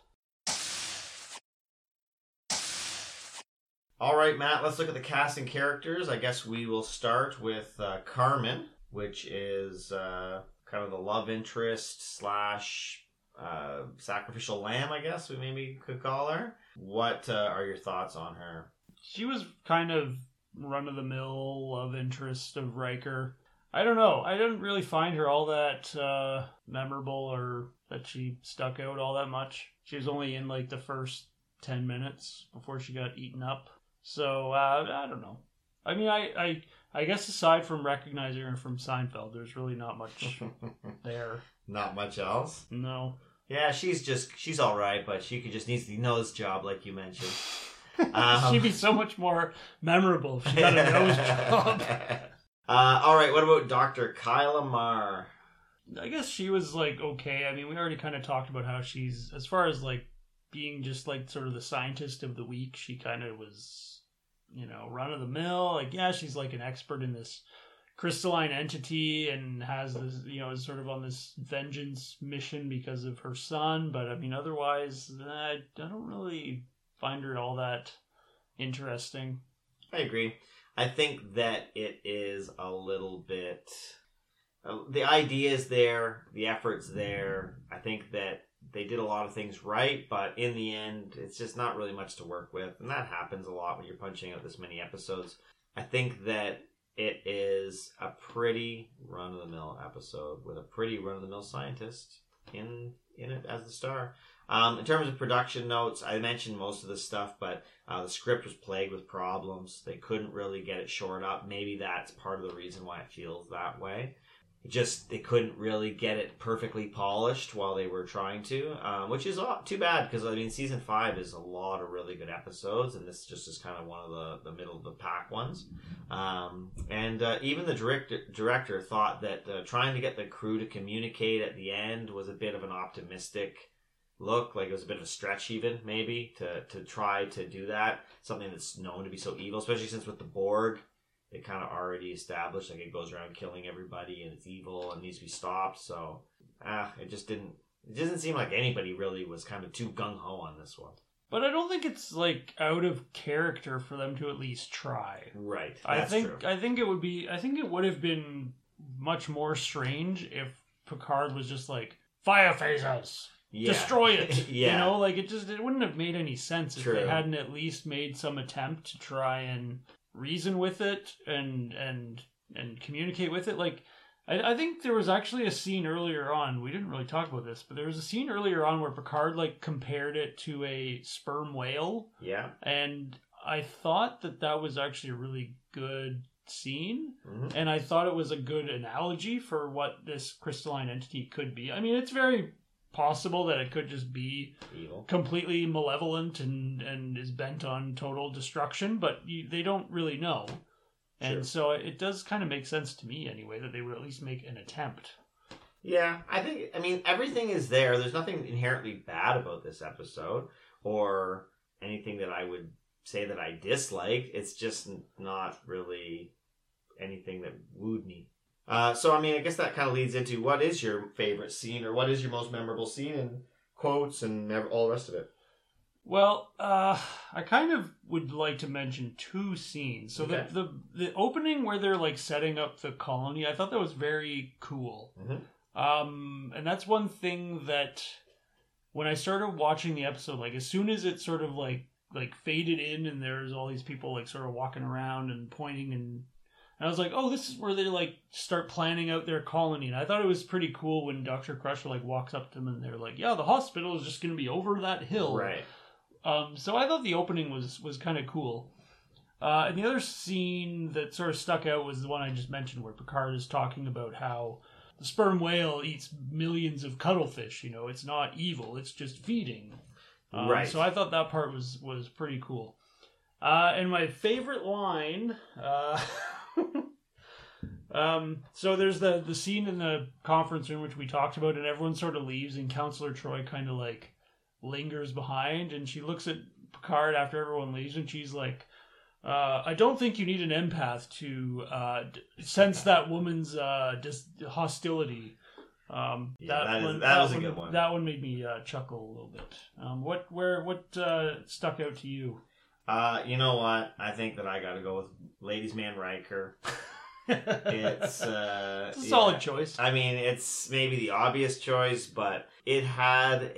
All right, Matt, let's look at the cast and characters. I guess we will start with Carmen, which is kind of the love interest / sacrificial lamb, I guess we maybe could call her. What are your thoughts on her? She was kind of run-of-the-mill love interest of Riker. I don't know. I didn't really find her all that memorable, or that she stuck out all that much. She was only in the first 10 minutes before she got eaten up. So, I don't know. I mean, I guess aside from recognizing her from Seinfeld, there's really not much there. Not much else? No. Yeah, she's all right, but she just needs the nose job, like you mentioned. She'd be so much more memorable if she got a nose job. All right, what about Dr. Kyla Marr? I guess she was okay. I mean, we already kind of talked about how she's, as far as being just sort of the scientist of the week, she kind of was, run of the mill. She's an expert in this crystalline entity and has this, is sort of on this vengeance mission because of her son. But I mean, otherwise, I don't really find her all that interesting. I agree. I think that it is a little bit... the idea is there, the effort's there. I think that they did a lot of things right, but in the end, it's just not really much to work with. And that happens a lot when you're punching out this many episodes. I think that it is a pretty run-of-the-mill episode with a pretty run-of-the-mill scientist in it as the star. In terms of production notes, I mentioned most of this stuff, but the script was plagued with problems. They couldn't really get it shored up. Maybe that's part of the reason why it feels that way. They couldn't really get it perfectly polished while they were trying to, which is too bad, because I mean, season 5 is a lot of really good episodes, and this just is kind of one of the middle of the pack ones. And even the director thought that trying to get the crew to communicate at the end was a bit of an optimistic look. Like it was a bit of a stretch even, maybe, to try to do that. Something that's known to be so evil, especially since with the Borg, it kind of already established, like it goes around killing everybody and it's evil and needs to be stopped. So, it doesn't seem like anybody really was kind of too gung-ho on this one. But I don't think it's like out of character for them to at least try. Right. That's true. I think it would have been much more strange if Picard was just like, fire phasers, destroy it. Yeah. You know, like it wouldn't have made any sense if they hadn't at least made some attempt to try and reason with it and communicate with it. Like I think there was actually a scene earlier on, we didn't really talk about this, but there was a scene earlier on where Picard like compared it to a sperm whale. Yeah. And I thought that was actually a really good scene. Mm-hmm. And I thought it was a good analogy for what this crystalline entity could be. I mean, it's very possible that it could just be evil, completely malevolent and is bent on total destruction, but they don't really know. And so it does kind of make sense to me anyway that they would at least make an attempt. Yeah, I mean, everything is there. There's nothing inherently bad about this episode or anything that I would say that I dislike. It's just not really anything that wooed me. So, I mean, I guess that kind of leads into what is your favorite scene or what is your most memorable scene and quotes and all the rest of it? Well, I kind of would like to mention two scenes. So the opening where they're like setting up the colony, I thought that was very cool. Mm-hmm. And that's one thing that when I started watching the episode, like as soon as it sort of like faded in and there's all these people like sort of walking around and pointing and I was like, oh, this is where they like start planning out their colony. And I thought it was pretty cool when Dr. Crusher like walks up to them and they're like, yeah, the hospital is just going to be over that hill. Right. So I thought the opening was kind of cool. And the other scene that sort of stuck out was the one I just mentioned where Picard is talking about how the sperm whale eats millions of cuttlefish. You know, it's not evil, it's just feeding. Right. So I thought that part was pretty cool. And my favorite line... so there's the scene in the conference room which we talked about and everyone sort of leaves and Counselor Troi kind of like lingers behind and she looks at Picard after everyone leaves and she's like, I don't think you need an empath to sense that woman's hostility. That was a good one. That one made me chuckle a little bit. What stuck out to you? You know what? I think that I got to go with Ladies Man Riker. It's a solid choice. I mean, it's maybe the obvious choice, but it had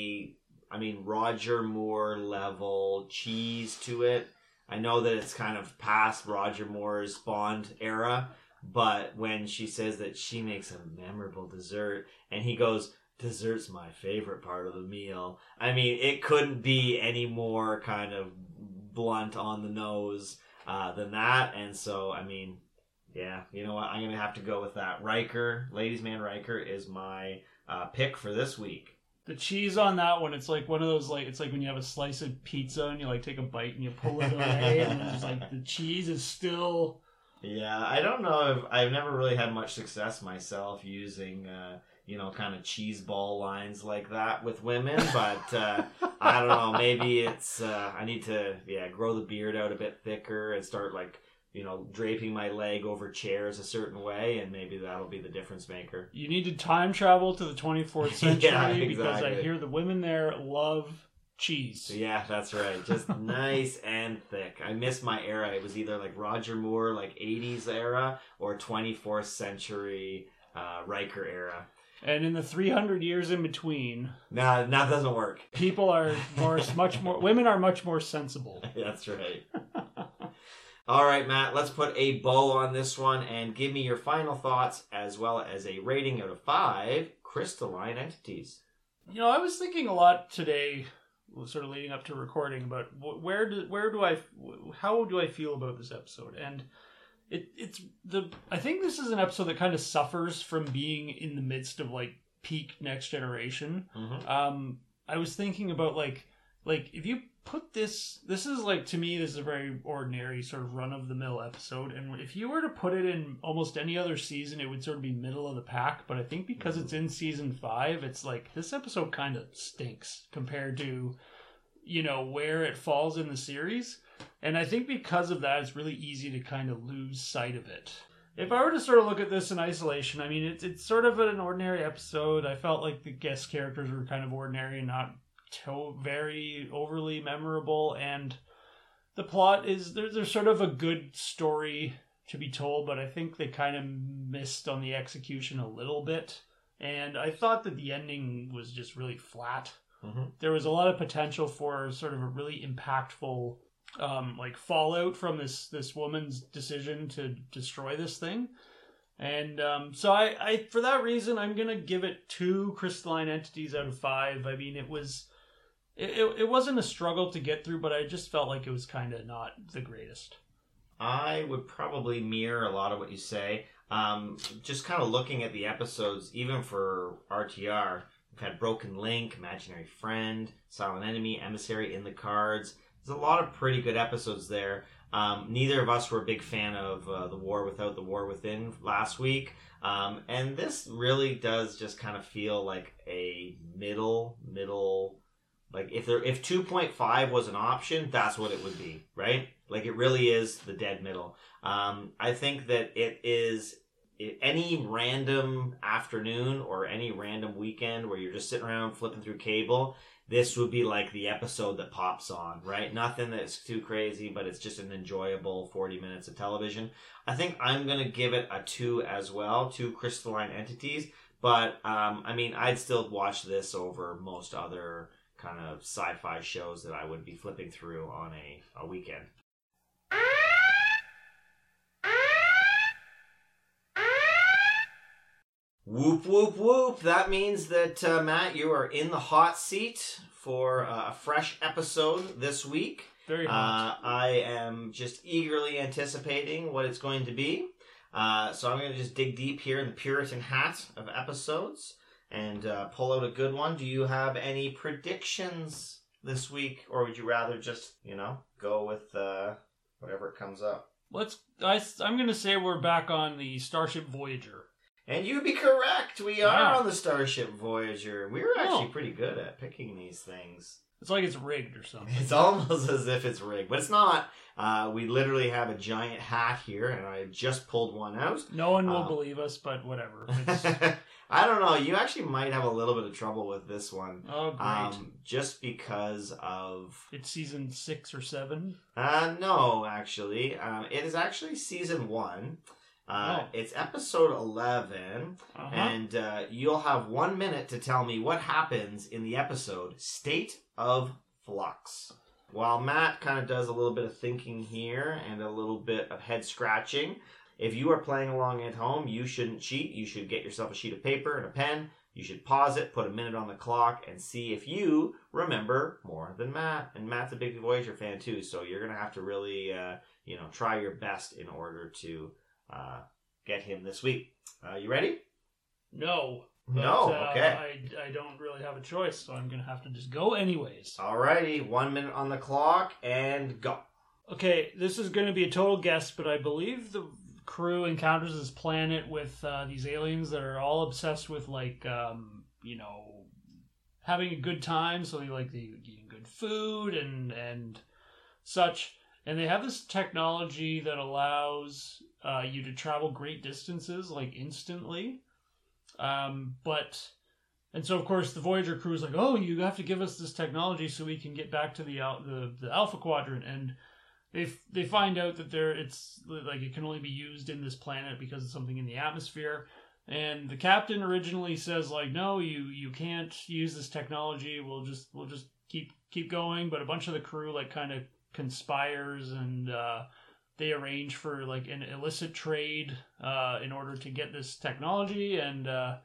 Roger Moore level cheese to it. I know that it's kind of past Roger Moore's Bond era, but when she says that she makes a memorable dessert, and he goes, dessert's my favorite part of the meal. I mean, it couldn't be any more kind of blunt on the nose than that, and so, I mean... Yeah, you know what? I'm going to have to go with that. Riker, Ladies Man Riker, is my pick for this week. The cheese on that one, it's like one of those, like, it's like when you have a slice of pizza and you, like, take a bite and you pull it away and it's just, like, the cheese is still... Yeah, I don't know if... I've never really had much success myself using, kind of cheese ball lines like that with women, but I don't know. Maybe it's... I need to, grow the beard out a bit thicker and start, like... draping my leg over chairs a certain way, and maybe that'll be the difference maker. You need to time travel to the 24th century exactly. Because I hear the women there love cheese. Yeah, that's right. Just nice and thick. I miss my era. It was either like Roger Moore, like 80s era, or 24th century Riker era. And in the 300 years in between... Nah, that doesn't work. People are women are much more sensible. That's right. All right, Matt, let's put a bow on this one and give me your final thoughts as well as a rating out of 5 crystalline entities. I was thinking a lot today, sort of leading up to recording, about how do I feel about this episode? And I think this is an episode that kind of suffers from being in the midst of like peak Next Generation. Mm-hmm. I was thinking about like if you put this is like, to me, this is a very ordinary sort of run-of-the-mill episode, and if you were to put it in almost any other season, it would sort of be middle of the pack, but I think because it's in season 5, it's like, this episode kind of stinks compared to, you know, where it falls in the series, and I think because of that, it's really easy to kind of lose sight of it. If I were to sort of look at this in isolation, I mean, it's sort of an ordinary episode. I felt like the guest characters were kind of ordinary and not very overly memorable, and the plot is there's sort of a good story to be told, but I think they kind of missed on the execution a little bit, and I thought that the ending was just really flat. There was a lot of potential for sort of a really impactful like fallout from this woman's decision to destroy this thing, and so I for that reason I'm gonna give it 2 crystalline entities out of 5. I mean, it wasn't a struggle to get through, but I just felt like it was kind of not the greatest. I would probably mirror a lot of what you say. Just kind of looking at the episodes, even for RTR, we've had Broken Link, Imaginary Friend, Silent Enemy, Emissary, In the Cards. There's a lot of pretty good episodes there. Neither of us were a big fan of The War Without, The War Within last week. And this really does just kind of feel like a middle, like if 2.5 was an option, that's what it would be, right? Like, it really is the dead middle. I think that it is any random afternoon or any random weekend where you're just sitting around flipping through cable, this would be like the episode that pops on, right? Nothing that's too crazy, but it's just an enjoyable 40 minutes of television. I think I'm going to give it a 2 as well, 2 crystalline entities. But, I mean, I'd still watch this over most other kind of sci-fi shows that I would be flipping through on a weekend. Whoop, whoop, whoop. That means that, Matt, you are in the hot seat for a fresh episode this week. Very hot. I am just eagerly anticipating what it's going to be. So I'm going to just dig deep here in the Puritan hat of episodes and pull out a good one. Do you have any predictions this week? Or would you rather just, go with whatever comes up? I'm going to say we're back on the Starship Voyager. And you'd be correct. We are on the Starship Voyager. We were actually pretty good at picking these things. It's like it's rigged or something. It's almost as if it's rigged, but it's not. We literally have a giant hat here, and I just pulled one out. No one will believe us, but whatever. I don't know. You actually might have a little bit of trouble with this one. Oh, great. Just because of... It's season 6 or 7? No, actually. It is actually season 1. It's episode 11, and you'll have 1 minute to tell me what happens in the episode State of Flux. While Matt kind of does a little bit of thinking here and a little bit of head scratching, if you are playing along at home, you shouldn't cheat. You should get yourself a sheet of paper and a pen. You should pause it, put a minute on the clock, and see if you remember more than Matt. And Matt's a big Voyager fan too, so you're going to have to really, try your best in order to... get him this week. You ready? No. No, okay. I don't really have a choice, so I'm going to have to just go anyways. Alrighty, 1 minute on the clock, and go. Okay, this is going to be a total guess, but I believe the crew encounters this planet with these aliens that are all obsessed with, having a good time, so they eating good food and such. And they have this technology that allows you to travel great distances, instantly. And so, of course, the Voyager crew is like, oh, you have to give us this technology so we can get back to the Alpha Quadrant. And they find out that it can only be used in this planet because of something in the atmosphere. And the captain originally says, no, you can't use this technology. We'll just keep going. But a bunch of the crew kind of conspires, and they arrange for an illicit trade in order to get this technology, and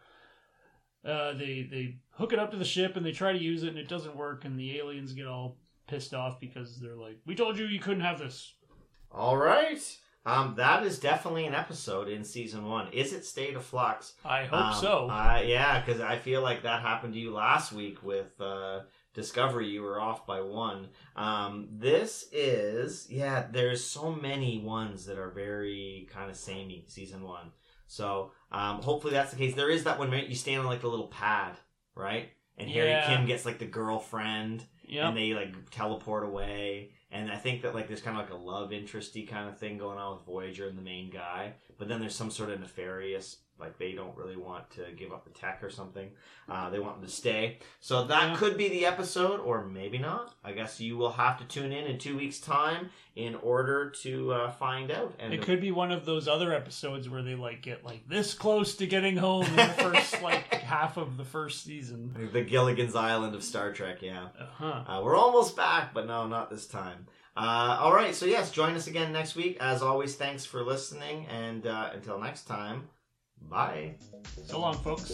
they hook it up to the ship and they try to use it, and it doesn't work, and the aliens get all pissed off because they're like, we told you couldn't have this. All right. That is definitely an episode in season 1. Is it State of Flux? I hope so. Yeah, because I feel like that happened to you last week with Discovery, you were off by one. This is, there's so many ones that are very kind of samey, season 1. So hopefully that's the case. There is that one where you stand on like the little pad, right? And Harry Kim gets like the girlfriend, and they like teleport away. And I think that like there's kind of like a love interesty kind of thing going on with Voyager and the main guy. But then there's some sort of nefarious, like they don't really want to give up the tech or something. They want them to stay. So that could be the episode, or maybe not. I guess you will have to tune in 2 weeks' time in order to find out. And it could be one of those other episodes where they like get like this close to getting home in the first like half of the first season. The Gilligan's Island of Star Trek, yeah. We're almost back, but no, not this time. All right, so yes, join us again next week. As always, thanks for listening, and until next time, bye. So long, folks.